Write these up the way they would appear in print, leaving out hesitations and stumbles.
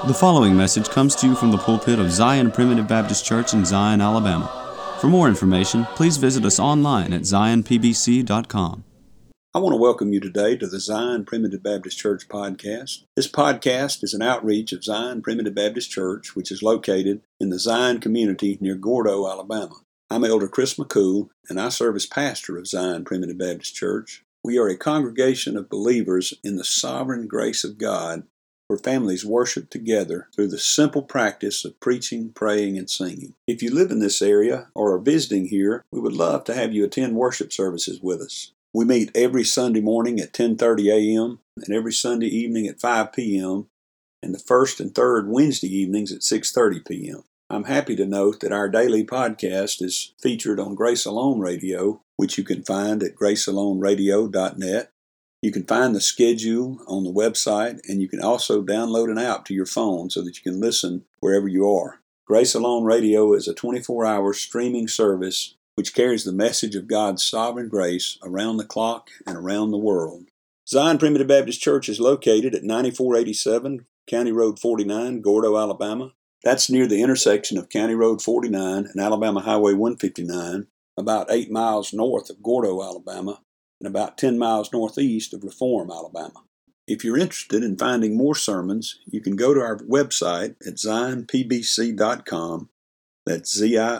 The following message comes to you from the pulpit of Zion Primitive Baptist Church in Zion, Alabama. For more information, please visit us online at zionpbc.com. I want to welcome you today to the Zion Primitive Baptist Church podcast. This podcast is an outreach of Zion Primitive Baptist Church, which is located in the Zion community near Gordo, Alabama. I'm Elder Chris McCool, and I serve as pastor of Zion Primitive Baptist Church. We are a congregation of believers in the sovereign grace of God, where families worship together through the simple practice of preaching, praying, and singing. If you live in this area or are visiting here, we would love to have you attend worship services with us. We meet every Sunday morning at 10:30 a.m. and every Sunday evening at 5 p.m. and the first and third Wednesday evenings at 6:30 p.m. I'm happy to note that our daily podcast is featured on Grace Alone Radio, which you can find at gracealoneradio.net. You can find the schedule on the website, and you can also download an app to your phone so that you can listen wherever you are. Grace Alone Radio is a 24-hour streaming service which carries the message of God's sovereign grace around the clock and around the world. Zion Primitive Baptist Church is located at 9487 County Road 49, Gordo, Alabama. That's near the intersection of County Road 49 and Alabama Highway 159, about 8 miles north of Gordo, Alabama, and about 10 miles northeast of Reform, Alabama. If you're interested in finding more sermons, you can go to our website at zionpbc.com. That's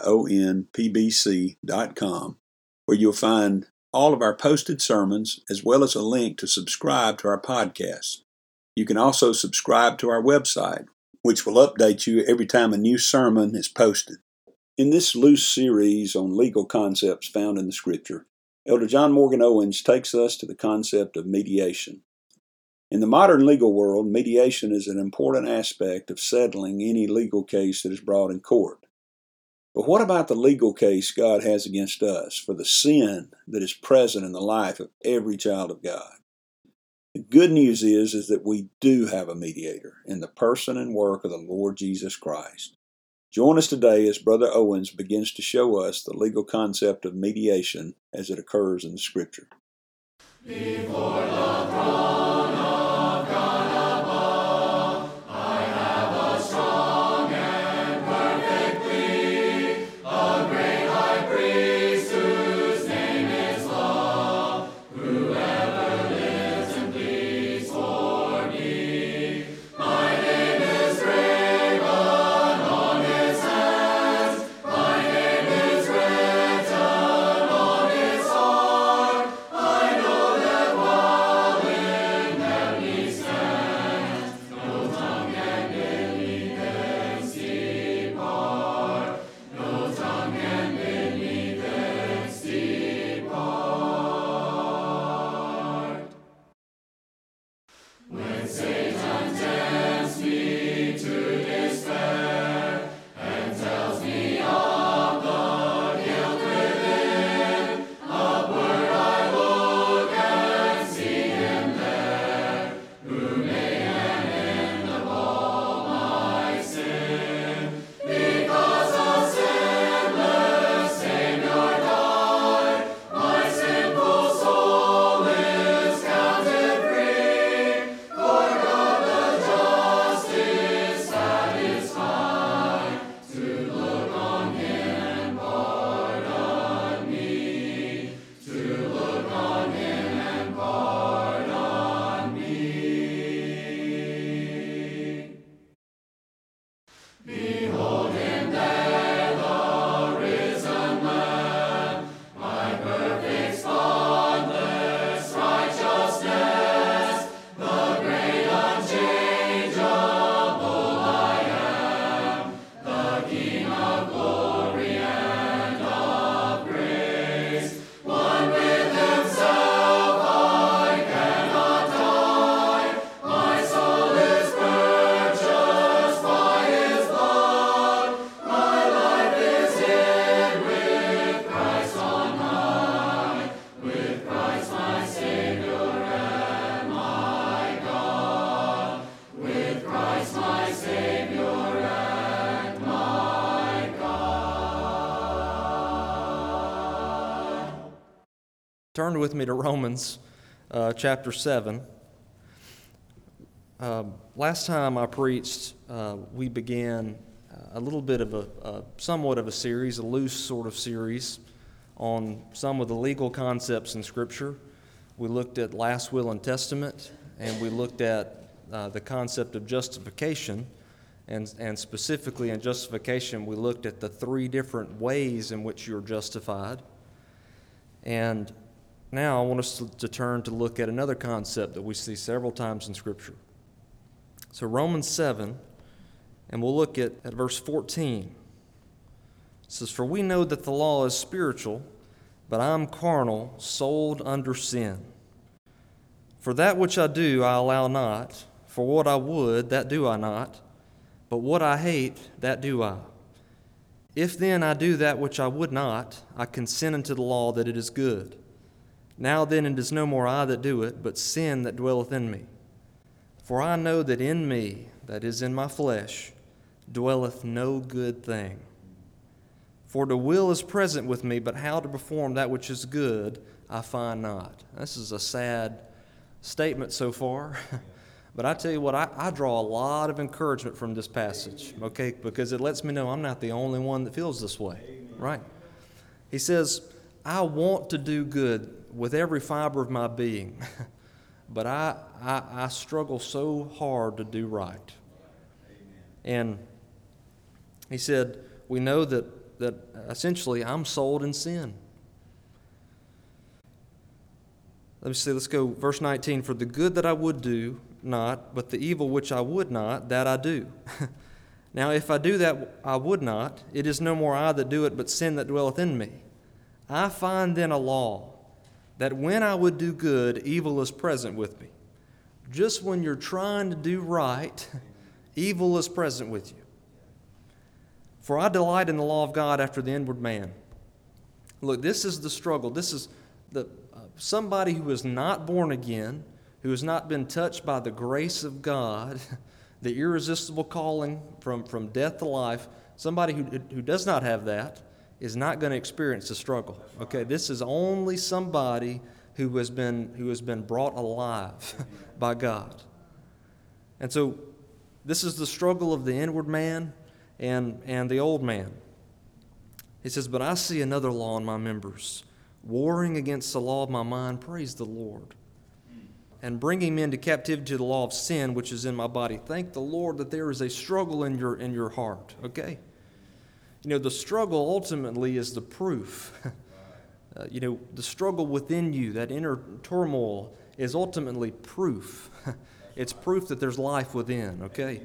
zionpbc.com, where you'll find all of our posted sermons as well as a link to subscribe to our podcast. You can also subscribe to our website, which will update you every time a new sermon is posted. In this loose series on legal concepts found in the Scripture, Elder John Morgan Owens takes us to the concept of mediation. In the modern legal world, mediation is an important aspect of settling any legal case that is brought in court. But what about the legal case God has against us for the sin that is present in the life of every child of God? The good news is that we do have a mediator in the person and work of the Lord Jesus Christ. Join us today as Brother Owens begins to show us the legal concept of mediation as it occurs in the Scripture. Before the throne of God above, I have a strong and perfect plea, a great high priest whose name is love, whoever lives and pleads for me. My name is graven on his hands, my name is written on his heart. I know that while in heaven he stands, no tongue can bid me thence depart. No tongue can bid me thence depart. When Satan tempts me to despair and tells me of the guilt within, upward I look and see him there, who made an end of all my sin. Because a sinless Savior died, my sinful soul is counted free. For God the just is satisfied to look on him and pardon me. To look on him and pardon me. Behold him there, the risen Lamb, my perfect, spotless righteousness, the great unchangeable I am, the King of glory and of grace. One with himself I cannot die, my soul is purchased by his blood, my life is hid with Christ on high, with Christ my Savior and my God, with Christ my Savior and my God. Turn with me to Romans chapter 7. Last time I preached, we began a little bit of somewhat of a series, a loose sort of series, on some of the legal concepts in Scripture. We looked at last will and testament, and we looked at the concept of justification, and specifically in justification, we looked at the three different ways in which you're justified. And now I want us to turn to look at another concept that we see several times in Scripture. So Romans 7, and we'll look at verse 14. It says, "For we know that the law is spiritual, but I am carnal, sold under sin. For that which I do I allow not, for what I would, that do I not, but what I hate, that do I. If then I do that which I would not, I consent unto the law that it is good. Now then it is no more I that do it, but sin that dwelleth in me. For I know that in me, that is in my flesh, dwelleth no good thing. For the will is present with me, but how to perform that which is good I find not." This is a sad statement so far, but I tell you what, I draw a lot of encouragement from this passage, okay, because it lets me know I'm not the only one that feels this way, right? He says, I want to do good with every fiber of my being, but I struggle so hard to do right. And he said, we know that essentially I'm sold in sin. Let's go verse 19. "For the good that I would do not, but the evil which I would not, that I do. Now if I do that I would not, it is no more I that do it, but sin that dwelleth in me. I find then a law, that when I would do good, evil is present with me." Just when you're trying to do right, evil is present with you. "For I delight in the law of God after the inward man." Look, this is the struggle. This is somebody who is not born again, who has not been touched by the grace of God, the irresistible calling from death to life. Somebody who does not have that is not going to experience the struggle. Okay, this is only somebody who has been brought alive by God. And so this is the struggle of the inward man and the old man. He says, "But I see another law in my members, warring against the law of my mind," praise the Lord, "and bringing me into captivity to the law of sin which is in my body." Thank the Lord that there is a struggle in your heart, okay? You know, the struggle ultimately is the proof. The struggle within you, that inner turmoil, is ultimately proof. It's proof that there's life within, okay?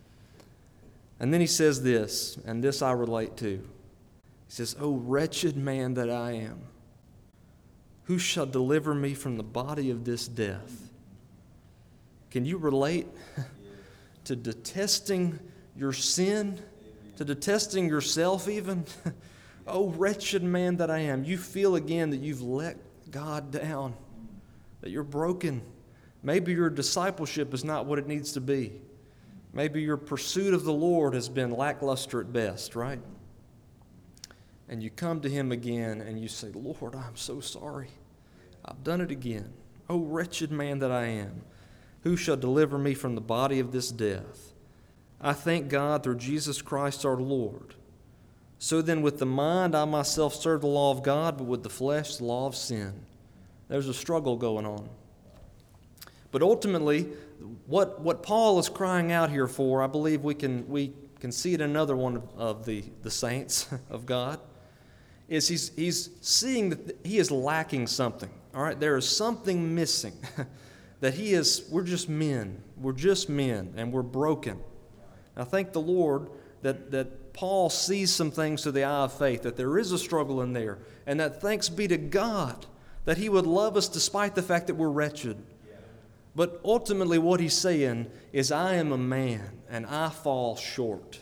And then he says this, and this I relate to. He says, "O wretched man that I am, who shall deliver me from the body of this death?" Can you relate to detesting your sin, to detesting yourself even? "Oh, wretched man that I am." You feel again that you've let God down, that you're broken. Maybe your discipleship is not what it needs to be. Maybe your pursuit of the Lord has been lackluster at best, right? And you come to Him again and you say, "Lord, I'm so sorry. I've done it again. Oh, wretched man that I am, who shall deliver me from the body of this death? I thank God through Jesus Christ our Lord. So then with the mind I myself serve the law of God, but with the flesh the law of sin." There's a struggle going on. But ultimately, what Paul is crying out here for, I believe we can see it in another one of the saints of God, is he's seeing that he is lacking something. All right, there is something missing. That we're just men, and we're broken. I thank the Lord that Paul sees some things through the eye of faith, that there is a struggle in there, and that thanks be to God that He would love us despite the fact that we're wretched. But ultimately what he's saying is, I am a man and I fall short.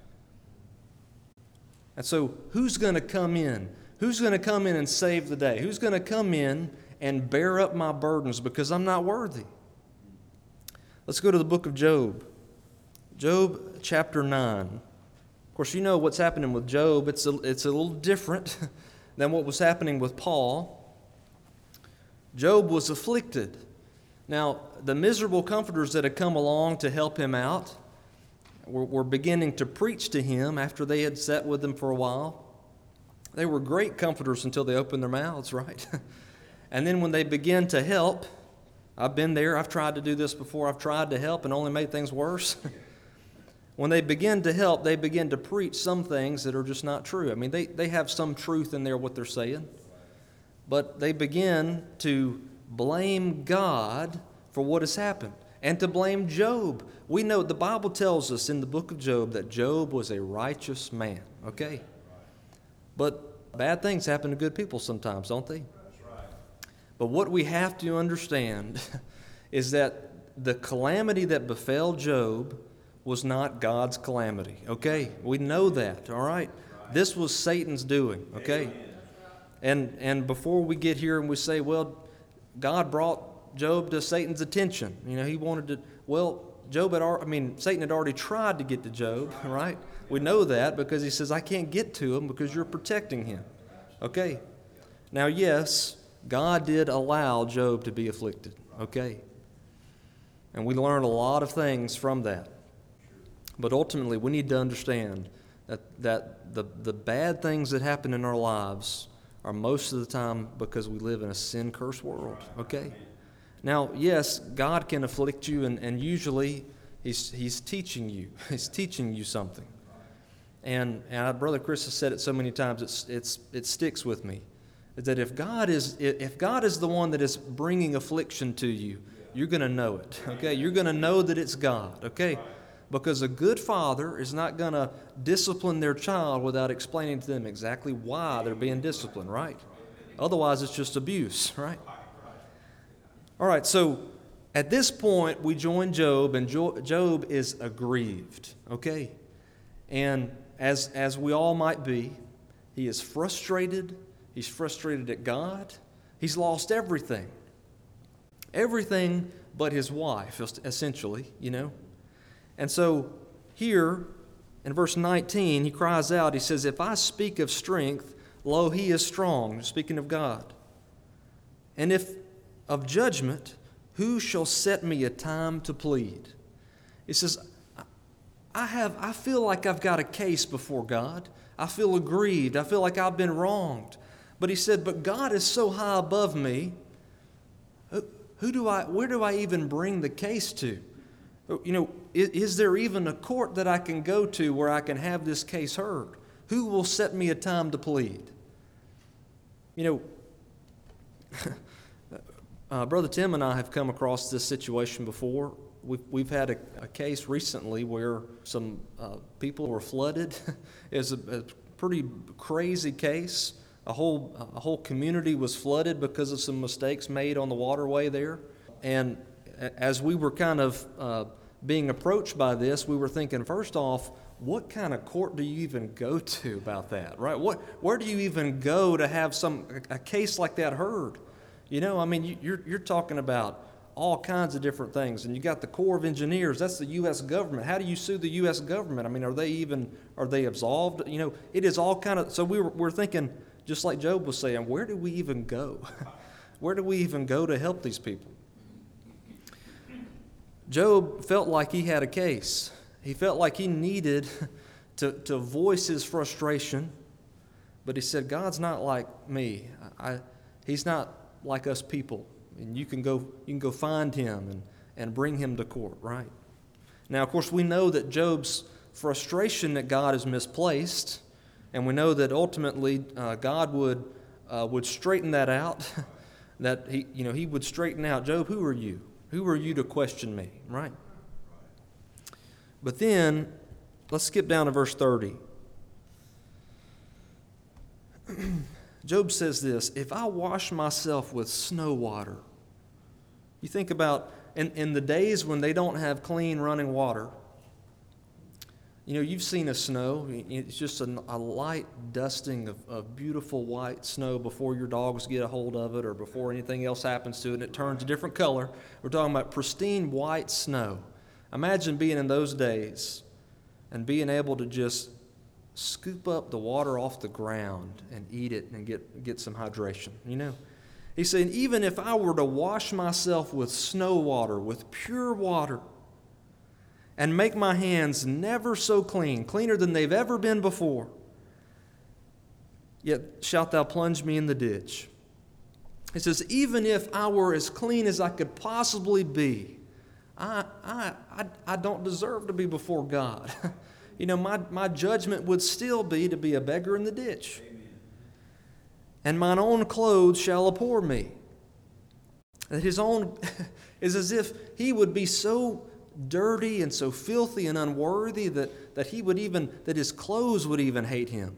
And so who's going to come in? Who's going to come in and save the day? Who's going to come in and bear up my burdens because I'm not worthy? Let's go to the book of Job. Job chapter 9. Of course, you know what's happening with Job. It's a little different than what was happening with Paul. Job was afflicted. Now, the miserable comforters that had come along to help him out were beginning to preach to him after they had sat with him for a while. They were great comforters until they opened their mouths, right? And then when they began to help, I've been there, I've tried to do this before, I've tried to help and only made things worse. When they begin to help, they begin to preach some things that are just not true. I mean, they have some truth in there, what they're saying, but they begin to blame God for what has happened and to blame Job. We know the Bible tells us in the book of Job that Job was a righteous man, okay? But bad things happen to good people sometimes, don't they? But what we have to understand is that the calamity that befell Job was not God's calamity, okay? We know that, all right? This was Satan's doing, okay? And before we get here and we say, well, God brought Job to Satan's attention. You know, he wanted to, well, Satan had already tried to get to Job, right? We know that because he says, I can't get to him because you're protecting him, okay? Now, yes, God did allow Job to be afflicted, okay? And we learn a lot of things from that. But ultimately, we need to understand that the bad things that happen in our lives are most of the time because we live in a sin-cursed world, okay? Now, yes, God can afflict you, and usually He's teaching you. He's teaching you something. And Brother Chris has said it so many times, it sticks with me. That if God is the one that is bringing affliction to you, you're going to know it, okay? You're going to know that it's God, okay? Because a good father is not going to discipline their child without explaining to them exactly why they're being disciplined, right? Otherwise, it's just abuse, right? All right, so at this point, we join Job, and Job is aggrieved, okay? And as we all might be, he is frustrated. He's frustrated at God. He's lost everything. Everything but his wife, essentially, you know. And so here in verse 19, he cries out, he says, if I speak of strength, lo, he is strong, speaking of God. And if of judgment, who shall set me a time to plead? He says, I feel like I've got a case before God. I feel aggrieved. I feel like I've been wronged. But he said, but God is so high above me, where do I even bring the case to? You know, is there even a court that I can go to where I can have this case heard? Who will set me a time to plead? You know, Brother Tim and I have come across this situation before. We've had a case recently where some people were flooded. It's a pretty crazy case. A whole community was flooded because of some mistakes made on the waterway there. And as we were kind of being approached by this, we were thinking, first off, what kind of court do you even go to about that, right? Where do you even go to have a case like that heard? You know, I mean, you're talking about all kinds of different things, and you got the Corps of Engineers. That's the U.S. government. How do you sue the U.S. government? I mean, are they absolved? You know, it is all kind of. So we're thinking, just like Job was saying, where do we even go? Where do we even go to help these people? Job felt like he had a case. He felt like he needed to voice his frustration, but he said, God's not like me. He's not like us people. And you can go find him and bring him to court, right? Now, of course, we know that Job's frustration that God is misplaced, and we know that ultimately God would straighten that out. That he would straighten out, Job, who are you? Who are you to question me, right? But then, let's skip down to verse 30. Job says this, if I wash myself with snow water. You think about in the days when they don't have clean running water. You know, you've seen a snow. It's just a light dusting of beautiful white snow before your dogs get a hold of it or before anything else happens to it and it turns a different color. We're talking about pristine white snow. Imagine being in those days and being able to just scoop up the water off the ground and eat it and get some hydration, you know. He's saying, even if I were to wash myself with snow water, with pure water, and make my hands never so clean, cleaner than they've ever been before, yet shalt thou plunge me in the ditch. He says, even if I were as clean as I could possibly be, I don't deserve to be before God. My judgment would still be to be a beggar in the ditch. Amen. And mine own clothes shall abhor me. That his own is as if he would be so dirty and so filthy and unworthy that his clothes would even hate him.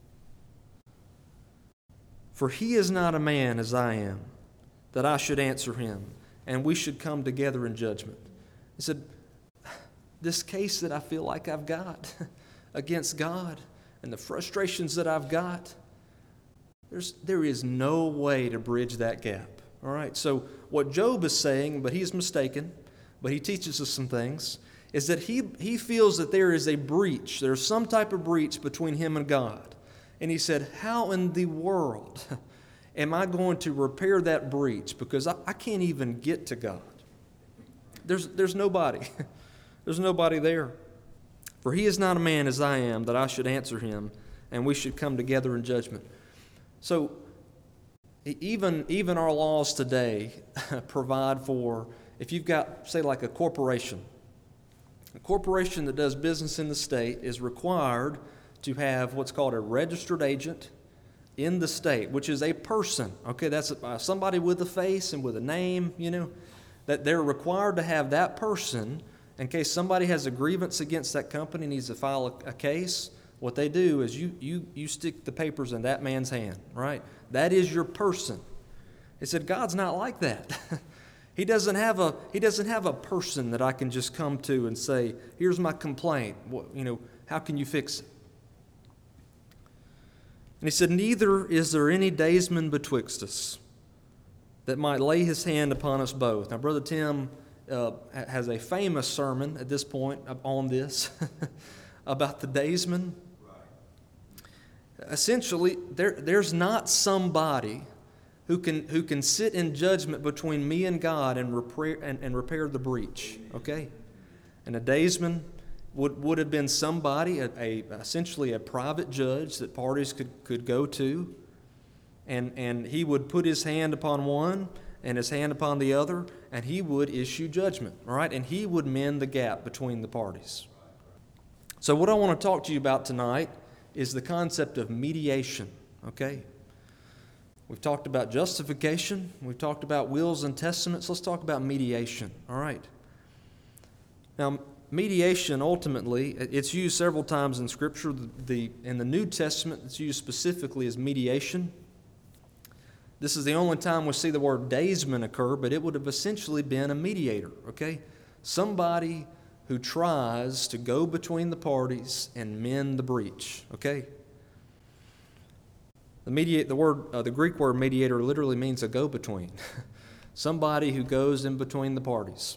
For he is not a man as I am, that I should answer him, and we should come together in judgment. He said, this case that I feel like I've got against God and the frustrations that I've got, there is no way to bridge that gap. All right, so what Job is saying, but he's mistaken, but he teaches us some things, is that he feels that there is a breach. There's some type of breach between him and God. And he said, how in the world am I going to repair that breach? Because I can't even get to God. There's nobody. There's nobody there. For he is not a man as I am, that I should answer him, and we should come together in judgment. So even our laws today provide for, if you've got, say, like a corporation that does business in the state is required to have what's called a registered agent in the state, which is a person. Okay, that's somebody with a face and with a name, that they're required to have that person in case somebody has a grievance against that company, needs to file a case. What they do is you stick the papers in that man's hand, right? That is your person. He said, God's not like that. He doesn't have a person that I can just come to and say, here's my complaint. How can you fix it? And he said, neither is there any daysman betwixt us that might lay his hand upon us both. Now, Brother Tim has a famous sermon at this point on this about the daysman. Right. Essentially, there's not somebody who can sit in judgment between me and God and repair the breach. Okay, and a daysman would have been somebody, essentially a private judge that parties could go to, and he would put his hand upon one and his hand upon the other, and he would issue judgment, all right? And he would mend the gap between the parties. So what I want to talk to you about tonight is the concept of mediation, okay? We've talked about justification. We've talked about wills and testaments. Let's talk about mediation, all right? Now, mediation, ultimately, it's used several times in Scripture. In the New Testament, it's used specifically as mediation. This is the only time we see the word daysman occur, but it would have essentially been a mediator, okay? Somebody who tries to go between the parties and mend the breach, okay? The Greek word mediator literally means a go-between. Somebody who goes in between the parties.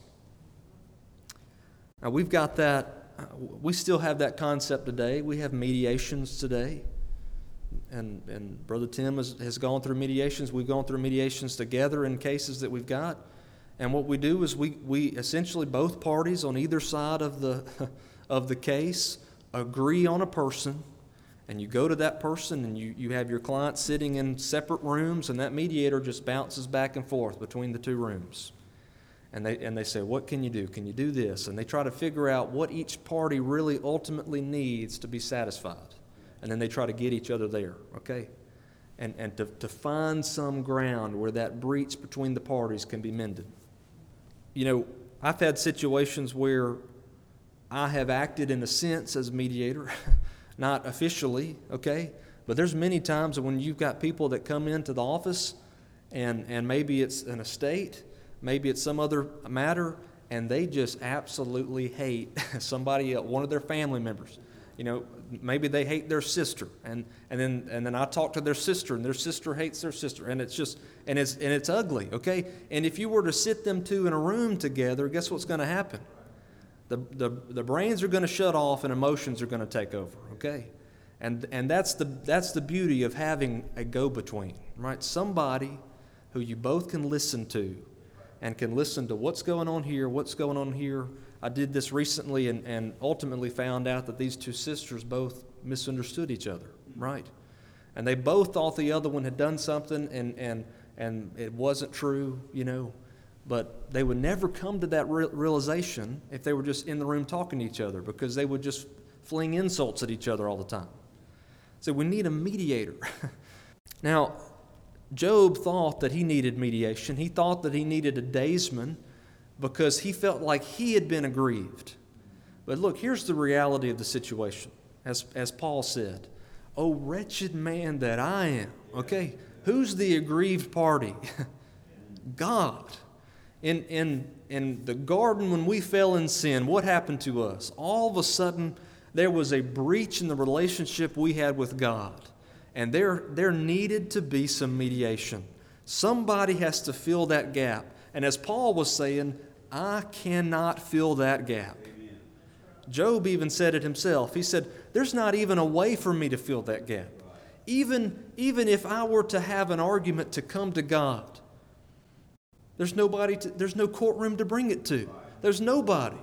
Now, we've got that. We still have that concept today. We have mediations today. And Brother Tim has gone through mediations. We've gone through mediations together in cases that we've got. And what we do is we essentially, both parties on either side of the case agree on a person, and you go to that person and you have your client sitting in separate rooms, and that mediator just bounces back and forth between the two rooms. And they say, what can you do? Can you do this? And they try to figure out what each party really ultimately needs to be satisfied. And then they try to get each other there, okay? And to find some ground where that breach between the parties can be mended. I've had situations where I have acted in a sense as a mediator, not officially, okay? But there's many times when you've got people that come into the office and maybe it's an estate, maybe it's some other matter, and they just absolutely hate somebody, one of their family members. Maybe they hate their sister, and then I talk to their sister, and their sister hates their sister, and it's ugly, okay? And if you were to sit them two in a room together, guess what's going to happen? The brains are going to shut off, and emotions are going to take over, okay? And that's the beauty of having a go-between, right? Somebody who you both can listen to and can listen to what's going on here, what's going on here. I did this recently and ultimately found out that these two sisters both misunderstood each other, right? And they both thought the other one had done something and it wasn't true, But they would never come to that realization if they were just in the room talking to each other, because they would just fling insults at each other all the time. So we need a mediator. Now, Job thought that he needed mediation. He thought that he needed a daysman because he felt like he had been aggrieved. But look, here's the reality of the situation. As Paul said, "O wretched man that I am." Okay, who's the aggrieved party? God. In the garden, when we fell in sin, what happened to us? All of a sudden, there was a breach in the relationship we had with God. And there needed to be some mediation. Somebody has to fill that gap. And as Paul was saying, I cannot fill that gap. Amen. Job even said it himself. He said, there's not even a way for me to fill that gap. Even if I were to have an argument to come to God, there's no courtroom to bring it to. There's nobody.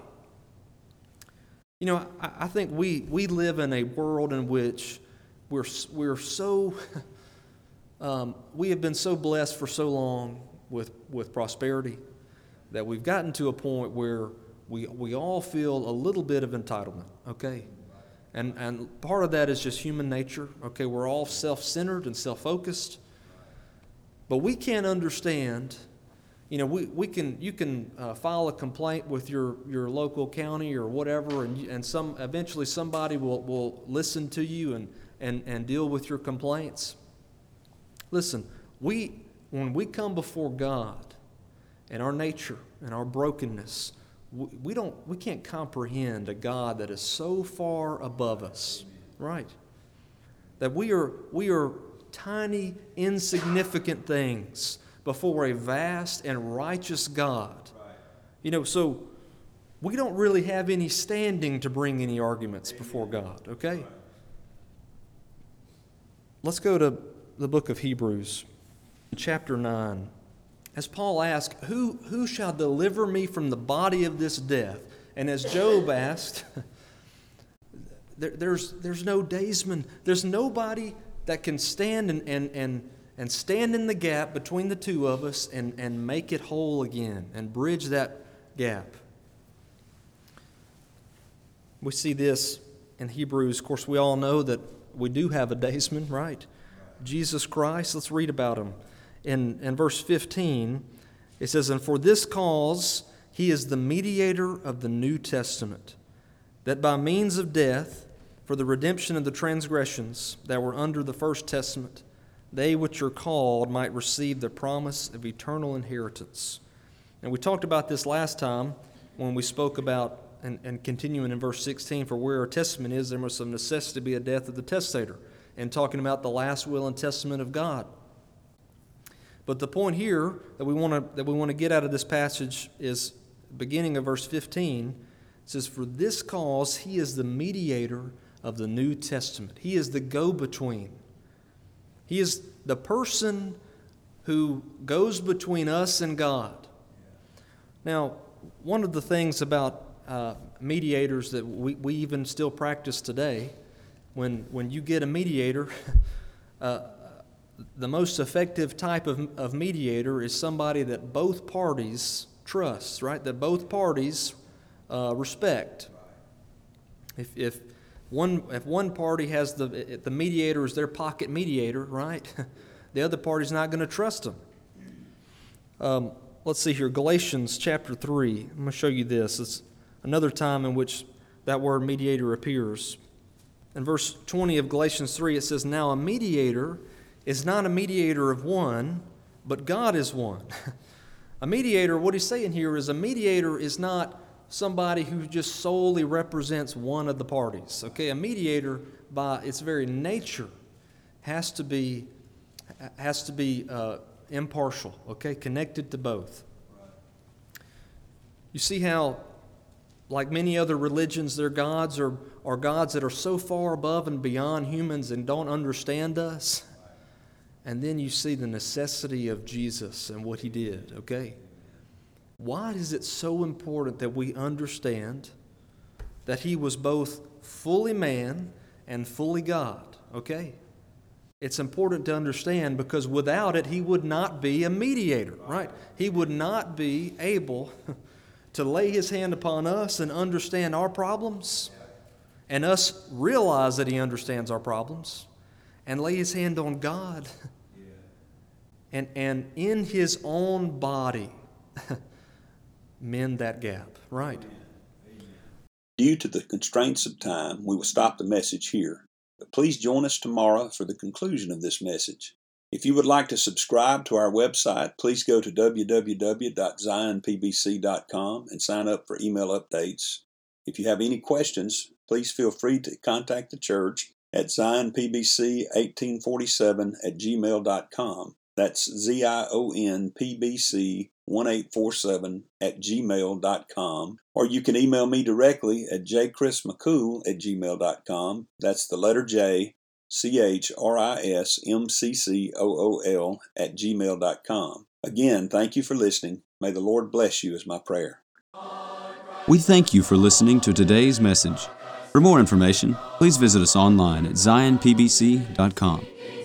I think we live in a world in which we're so we have been so blessed for so long with prosperity that we've gotten to a point where we all feel a little bit of entitlement, okay? And part of that is just human nature, okay? We're all self-centered and self-focused. But we can't understand, you can file a complaint with your local county or whatever, and eventually somebody will listen to you and deal with your complaints. Listen, when we come before God and our nature and our brokenness, we can't comprehend a God that is so far above us, right? That we are tiny, insignificant things before a vast and righteous God. So we don't really have any standing to bring any arguments before God, okay? Let's go to the book of Hebrews, chapter 9. As Paul asked, who shall deliver me from the body of this death? And as Job asked, there's no daysman. There's nobody that can stand and stand in the gap between the two of us and make it whole again and bridge that gap. We see this in Hebrews. Of course, we all know that we do have a daysman, right? Jesus Christ. Let's read about him. In verse 15, it says, "And for this cause he is the mediator of the New Testament, that by means of death, for the redemption of the transgressions that were under the first testament, they which are called might receive the promise of eternal inheritance." And we talked about this last time when we spoke about, and continuing in verse 16, "For where a testament is, there must of necessity be a death of the testator," and talking about the last will and testament of God. But the point here that we want to get out of this passage is beginning of verse 15. It says, "For this cause he is the mediator of the New Testament." He is the go-between. He is the person who goes between us and God. Now, one of the things about mediators that we even still practice today, when you get a mediator, the most effective type of mediator is somebody that both parties trust, right? That both parties respect. If one party has the mediator is their pocket mediator, right? The other party's not going to trust them. Let's see here, Galatians chapter 3. I'm going to show you this. It's another time in which that word mediator appears. In verse 20 of Galatians 3, it says, "Now a mediator is not a mediator of one, but God is one." A mediator, what he's saying here is a mediator is not somebody who just solely represents one of the parties. Okay, a mediator by its very nature has to be impartial, okay, connected to both. You see how, like many other religions, their gods are gods that are so far above and beyond humans and don't understand us. and then you see the necessity of Jesus and what he did, okay? Why is it so important that we understand that he was both fully man and fully God, okay? It's important to understand because without it, he would not be a mediator, right? He would not be able to lay his hand upon us and understand our problems and us realize that he understands our problems and lay his hand on God and in his own body mend that gap, right? Due to the constraints of time, we will stop the message here. But please join us tomorrow for the conclusion of this message. If you would like to subscribe to our website, please go to www.zionpbc.com and sign up for email updates. If you have any questions, please feel free to contact the church at zionpbc1847@gmail.com. That's ZIONPBC1847@gmail.com. Or you can email me directly at jchrismccool@gmail.com. That's the letter J, CHRISMCCOOL@gmail.com. Again, thank you for listening. May the Lord bless you is my prayer. We thank you for listening to today's message. For more information, please visit us online at zionpbc.com.